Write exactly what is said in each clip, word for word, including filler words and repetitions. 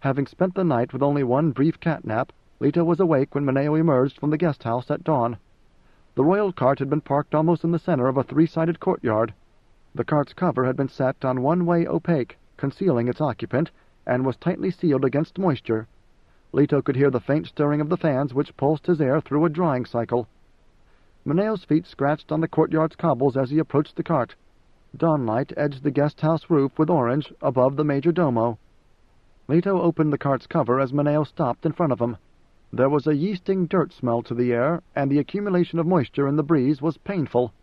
Having spent the night with only one brief cat-nap, Leto was awake when Mineo emerged from the guest-house at dawn. The royal cart had been parked almost in the center of a three-sided courtyard. The cart's cover had been set on one-way opaque, concealing its occupant, and was tightly sealed against moisture. Leto could hear the faint stirring of the fans which pulsed his air through a drying cycle. Mineo's feet scratched on the courtyard's cobbles as he approached the cart. Dawnlight edged the guest-house roof with orange above the major domo. Leto opened the cart's cover as Mineo stopped in front of him. There was a yeasting dirt smell to the air, and the accumulation of moisture in the breeze was painful.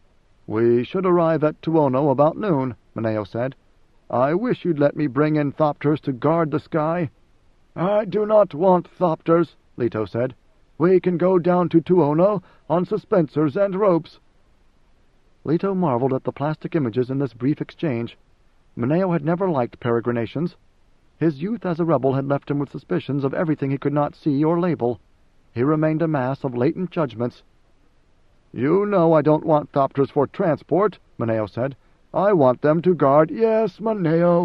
"We should arrive at Tuono about noon," Mineo said. "I wish you'd let me bring in thopters to guard the sky." "I do not want thopters," Leto said. "We can go down to Tuono on suspensors and ropes." Leto marveled at the plastic images in this brief exchange. Mineo had never liked peregrinations. His youth as a rebel had left him with suspicions of everything he could not see or label. He remained a mass of latent judgments. "You know I don't want thopters for transport," Mineo said. "I want them to guard—" "Yes, Mineo."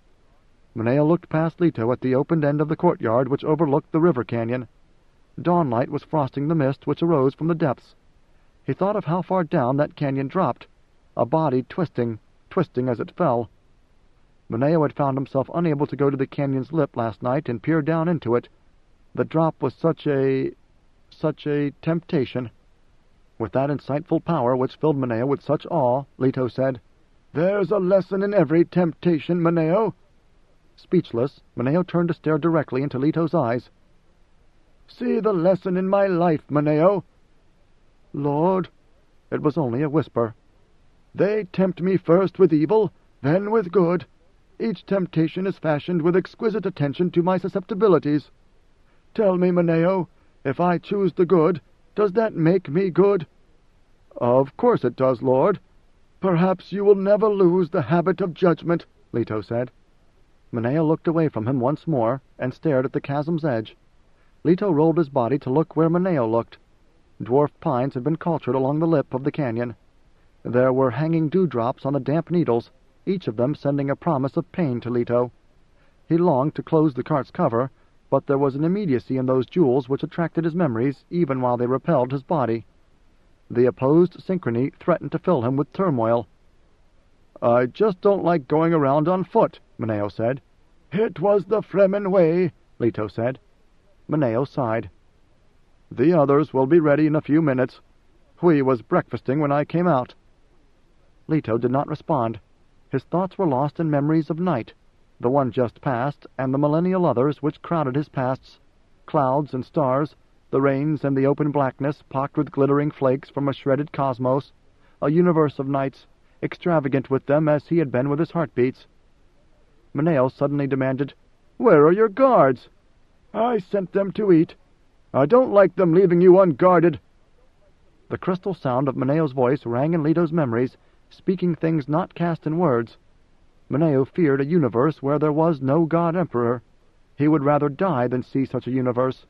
Mineo looked past Leto at the opened end of the courtyard which overlooked the river canyon. Dawnlight was frosting the mist which arose from the depths. He thought of how far down that canyon dropped, a body twisting, twisting as it fell. Mineo had found himself unable to go to the canyon's lip last night and peer down into it. The drop was such a... such a temptation. With that insightful power which filled Mineo with such awe, Leto said, "There's a lesson in every temptation, Mineo." Speechless, Mineo turned to stare directly into Leto's eyes. "See the lesson in my life, Mineo." "Lord," it was only a whisper. "They tempt me first with evil, then with good. Each temptation is fashioned with exquisite attention to my susceptibilities. Tell me, Mineo, if I choose the good, does that make me good?" "Of course it does, Lord." "Perhaps you will never lose the habit of judgment," Leto said. Mineo looked away from him once more and stared at the chasm's edge. Leto rolled his body to look where Mineo looked. Dwarf pines had been cultured along the lip of the canyon. There were hanging dewdrops on the damp needles, each of them sending a promise of pain to Leto. He longed to close the cart's cover, but there was an immediacy in those jewels which attracted his memories even while they repelled his body. The opposed synchrony threatened to fill him with turmoil. "I just don't like going around on foot," Mineo said. "It was the Fremen way," Leto said. Mineo sighed. "The others will be ready in a few minutes. Hui was breakfasting when I came out." Leto did not respond. His thoughts were lost in memories of night, the one just past, and the millennial others which crowded his pasts. Clouds and stars, the rains and the open blackness pocked with glittering flakes from a shredded cosmos, a universe of nights, extravagant with them as he had been with his heartbeats. Mineo suddenly demanded, "Where are your guards?" "I sent them to eat. I don't like them leaving you unguarded." The crystal sound of Mineo's voice rang in Leto's memories, speaking things not cast in words. Mineo feared a universe where there was no God-Emperor. He would rather die than see such a universe.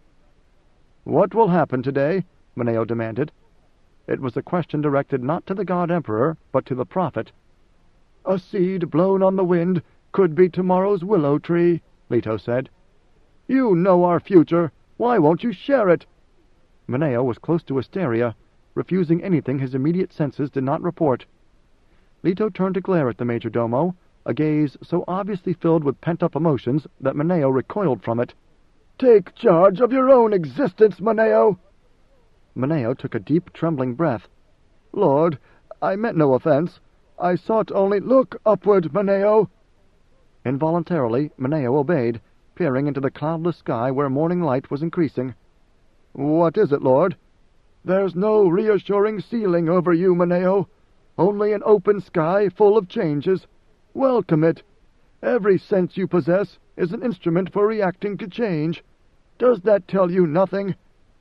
"What will happen today?" Mineo demanded. It was a question directed not to the God-Emperor, but to the prophet. "A seed blown on the wind could be tomorrow's willow tree," Leto said. "You know our future. Why won't you share it?" Mineo was close to hysteria, refusing anything his immediate senses did not report. Leto turned to glare at the major domo, a gaze so obviously filled with pent-up emotions that Mineo recoiled from it. "Take charge of your own existence, Mineo!" Mineo took a deep, trembling breath. "Lord, I meant no offense. I sought only—" "Look upward, Mineo!" Involuntarily, Mineo obeyed, peering into the cloudless sky where morning light was increasing. "What is it, Lord?" "There's no reassuring ceiling over you, Mineo. Only an open sky full of changes. Welcome it. Every sense you possess is an instrument for reacting to change. Does that tell you nothing?"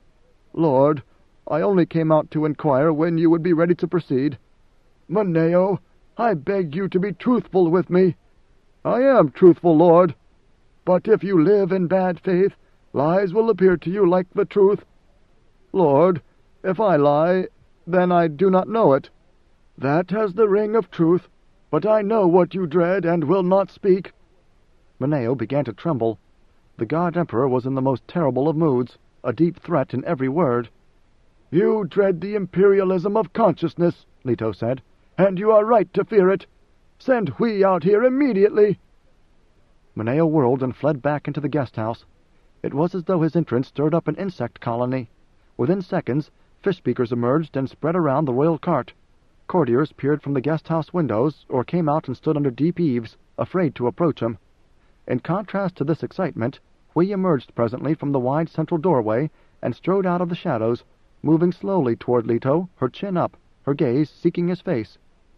"Lord, I only came out to inquire when you would be ready to proceed." "Mineo, I beg you to be truthful with me." "I am truthful, Lord." "But if you live in bad faith, lies will appear to you like the truth." "Lord, if I lie, then I do not know it." "That has the ring of truth, but I know what you dread and will not speak." Mineo began to tremble. The God Emperor was in the most terrible of moods, a deep threat in every word. "You dread the imperialism of consciousness," Leto said, "and you are right to fear it. Send Hui out here immediately." Mineo whirled and fled back into the guest-house. It was as though his entrance stirred up an insect colony. Within seconds, fish-speakers emerged and spread around the royal cart. Courtiers peered from the guest-house windows or came out and stood under deep eaves, afraid to approach him. In contrast to this excitement, Hui emerged presently from the wide central doorway and strode out of the shadows, moving slowly toward Leto, her chin up, her gaze seeking his face.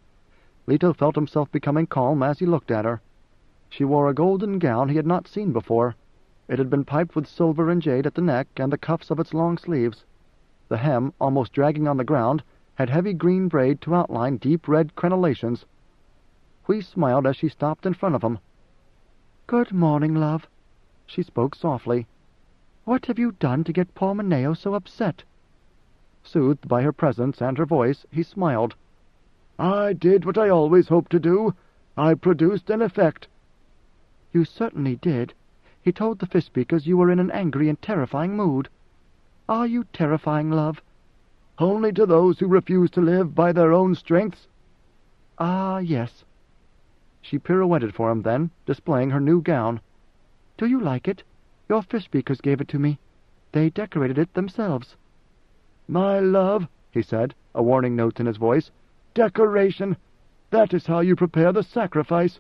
Leto felt himself becoming calm as he looked at her. She wore a golden gown he had not seen before. It had been piped with silver and jade at the neck and the cuffs of its long sleeves. The hem, almost dragging on the ground, had heavy green braid to outline deep red crenellations. Hui smiled as she stopped in front of him. "Good morning, love." She spoke softly. "What have you done to get poor Mineo so upset?" Soothed by her presence and her voice, he smiled. "I did what I always hoped to do. I produced an effect." "You certainly did. He told the fish-speakers you were in an angry and terrifying mood. Are you terrifying, love?" "Only to those who refuse to live by their own strengths." "Ah, yes." She pirouetted for him then, displaying her new gown. "Do you like it? Your fish-speakers gave it to me. They decorated it themselves." "My love," he said, a warning note in his voice, "decoration! That is how you prepare the sacrifice."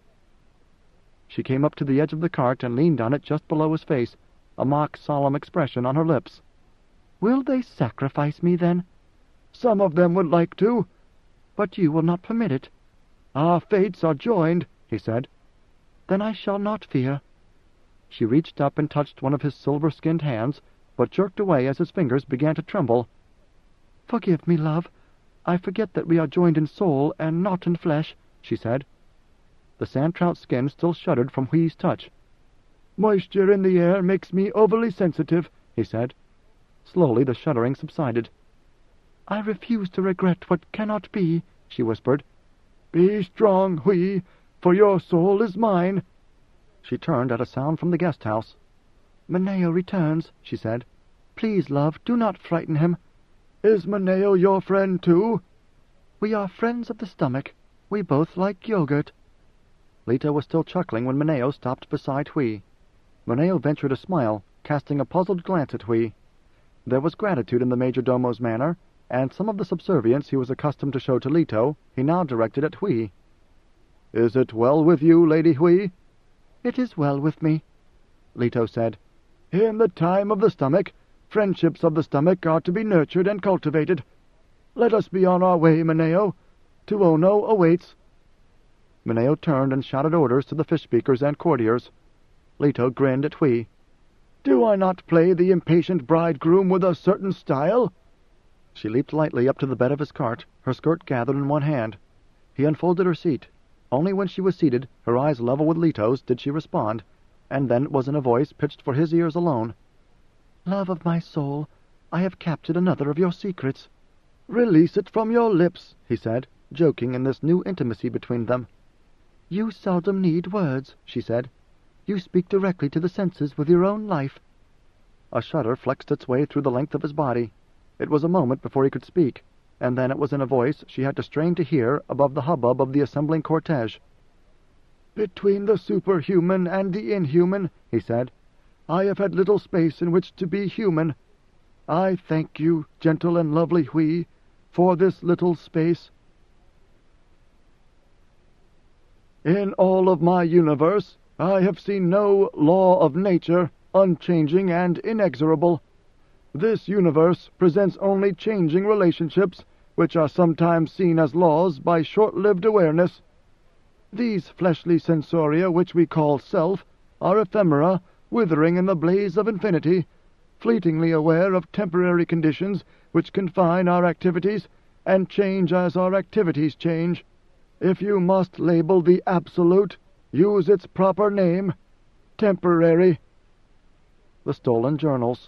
She came up to the edge of the cart and leaned on it just below his face, a mock solemn expression on her lips. "Will they sacrifice me, then?" "Some of them would like to." "But you will not permit it." "Our fates are joined," he said. "Then I shall not fear." She reached up and touched one of his silver-skinned hands, but jerked away as his fingers began to tremble. "Forgive me, love. I forget that we are joined in soul and not in flesh," she said. The sand-trout skin still shuddered from Hui's touch. "Moisture in the air makes me overly sensitive," he said. Slowly the shuddering subsided. "I refuse to regret what cannot be," she whispered. "Be strong, Hui, for your soul is mine." She turned at a sound from the guest-house. "Mineo returns," she said. "Please, love, do not frighten him." "Is Mineo your friend, too?" "We are friends of the stomach. We both like yogurt." Leto was still chuckling when Mineo stopped beside Hui. Mineo ventured a smile, casting a puzzled glance at Hui. There was gratitude in the major-domo's manner, and some of the subservience he was accustomed to show to Leto he now directed at Hui. "Is it well with you, Lady Hui?" "It is well with me," Leto said. "In the time of the stomach, friendships of the stomach are to be nurtured and cultivated. Let us be on our way, Mineo. Tuono awaits." Mineo turned and shouted orders to the fish-speakers and courtiers. Leto grinned at Hui. "Do I not play the impatient bridegroom with a certain style?" She leaped lightly up to the bed of his cart, her skirt gathered in one hand. He unfolded her seat. Only when she was seated, her eyes level with Leto's, did she respond, and then it was in a voice pitched for his ears alone. "Love of my soul, I have captured another of your secrets." "Release it from your lips," he said, joking in this new intimacy between them. "You seldom need words," she said. "You speak directly to the senses with your own life." A shudder flexed its way through the length of his body. It was a moment before he could speak, and then it was in a voice she had to strain to hear above the hubbub of the assembling cortege. "Between the superhuman and the inhuman," he said, "I have had little space in which to be human. I thank you, gentle and lovely Hui, for this little space. In all of my universe, I have seen no law of nature unchanging and inexorable. This universe presents only changing relationships, which are sometimes seen as laws by short-lived awareness. These fleshly sensoria, which we call self, are ephemera, withering in the blaze of infinity, fleetingly aware of temporary conditions which confine our activities, and change as our activities change. If you must label the Absolute, use its proper name, temporary." The Stolen Journals.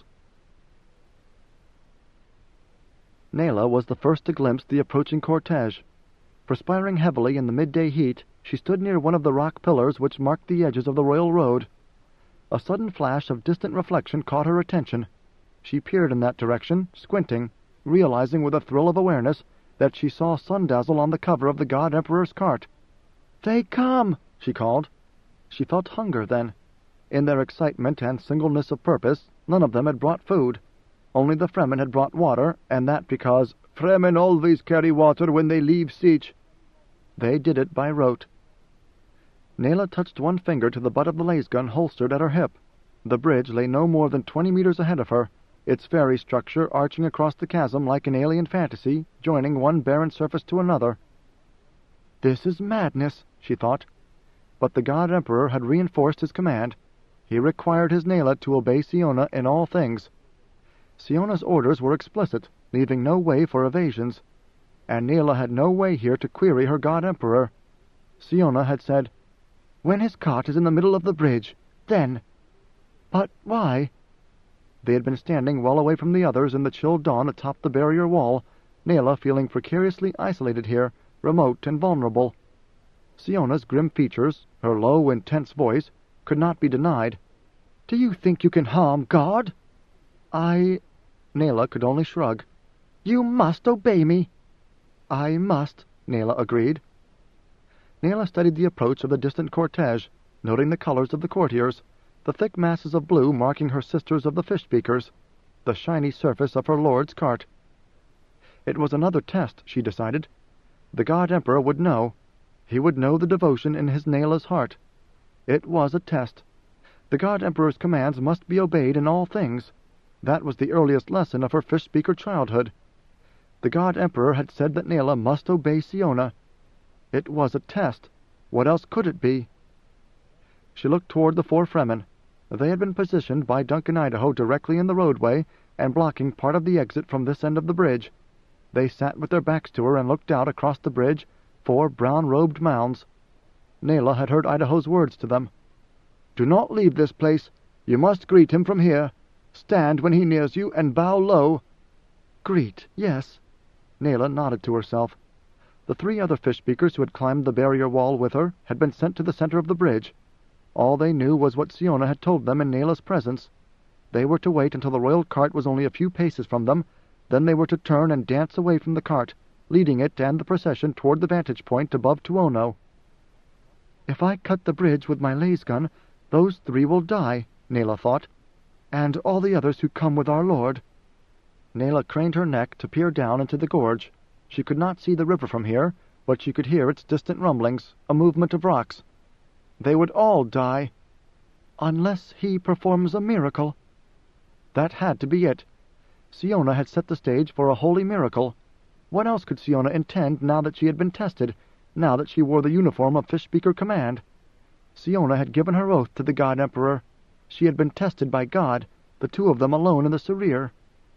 Nayla was the first to glimpse the approaching cortege. Perspiring heavily in the midday heat, she stood near one of the rock pillars which marked the edges of the royal road. A sudden flash of distant reflection caught her attention. She peered in that direction, squinting, realizing with a thrill of awareness that she saw Sundazzle on the cover of the God Emperor's cart. "They come!" she called. She felt hunger then. In their excitement and singleness of purpose, none of them had brought food. Only the Fremen had brought water, and that because Fremen always carry water when they leave siege. They did it by rote. Nayla touched one finger to the butt of the lasgun holstered at her hip. The bridge lay no more than twenty meters ahead of her, its fairy structure arching across the chasm like an alien fantasy, joining one barren surface to another. "This is madness," she thought. But the God Emperor had reinforced his command. He required his Nayla to obey Siona in all things. Siona's orders were explicit, leaving no way for evasions, and Nayla had no way here to query her God Emperor. Siona had said, "When his cart is in the middle of the bridge, then—" But why? They had been standing well away from the others in the chill dawn atop the barrier wall, Nayla feeling precariously isolated here, remote and vulnerable. Siona's grim features, her low, intense voice, could not be denied. "Do you think you can harm God?" I... Nayla could only shrug. "You must obey me." "I must," Nayla agreed. Nayla studied the approach of the distant cortege, noting the colors of the courtiers, the thick masses of blue marking her sisters of the fish-speakers, the shiny surface of her lord's cart. It was another test, she decided. The God Emperor would know. He would know the devotion in his Nayla's heart. It was a test. The God Emperor's commands must be obeyed in all things. That was the earliest lesson of her fish-speaker childhood. The God Emperor had said that Nayla must obey Siona. It was a test. What else could it be? She looked toward the four Fremen. They had been positioned by Duncan Idaho directly in the roadway and blocking part of the exit from this end of the bridge. They sat with their backs to her and looked out across the bridge, four brown-robed mounds. Nayla had heard Idaho's words to them. "Do not leave this place. You must greet him from here. Stand when he nears you and bow low." "Greet, yes." Nayla nodded to herself. The three other fish-speakers who had climbed the barrier wall with her had been sent to the center of the bridge. All they knew was what Siona had told them in Nayla's presence. They were to wait until the royal cart was only a few paces from them, then they were to turn and dance away from the cart, leading it and the procession toward the vantage point above Tuono. "If I cut the bridge with my lasgun, those three will die," Nayla thought, "and all the others who come with our lord." Nayla craned her neck to peer down into the gorge. She could not see the river from here, but she could hear its distant rumblings, a movement of rocks. They would all die. Unless he performs a miracle. That had to be it. Siona had set the stage for a holy miracle. What else could Siona intend now that she had been tested, now that she wore the uniform of Fish-Speaker Command? Siona had given her oath to the God Emperor. She had been tested by God, the two of them alone in the Sarir.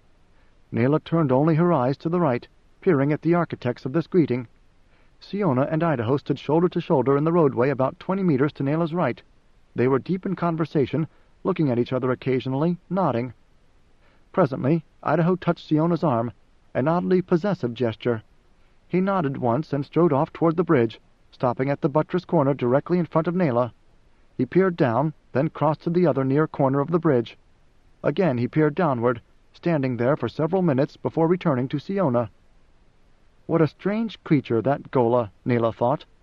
Nayla turned only her eyes to the right, peering at the architects of this greeting. Siona and Idaho stood shoulder to shoulder in the roadway about twenty meters to Nayla's right. They were deep in conversation, looking at each other occasionally, nodding. Presently, Idaho touched Siona's arm, an oddly possessive gesture. He nodded once and strode off toward the bridge, stopping at the buttress corner directly in front of Nayla. He peered down, then crossed to the other near corner of the bridge. Again he peered downward, standing there for several minutes before returning to Siona. What a strange creature that Gola, Nayla thought.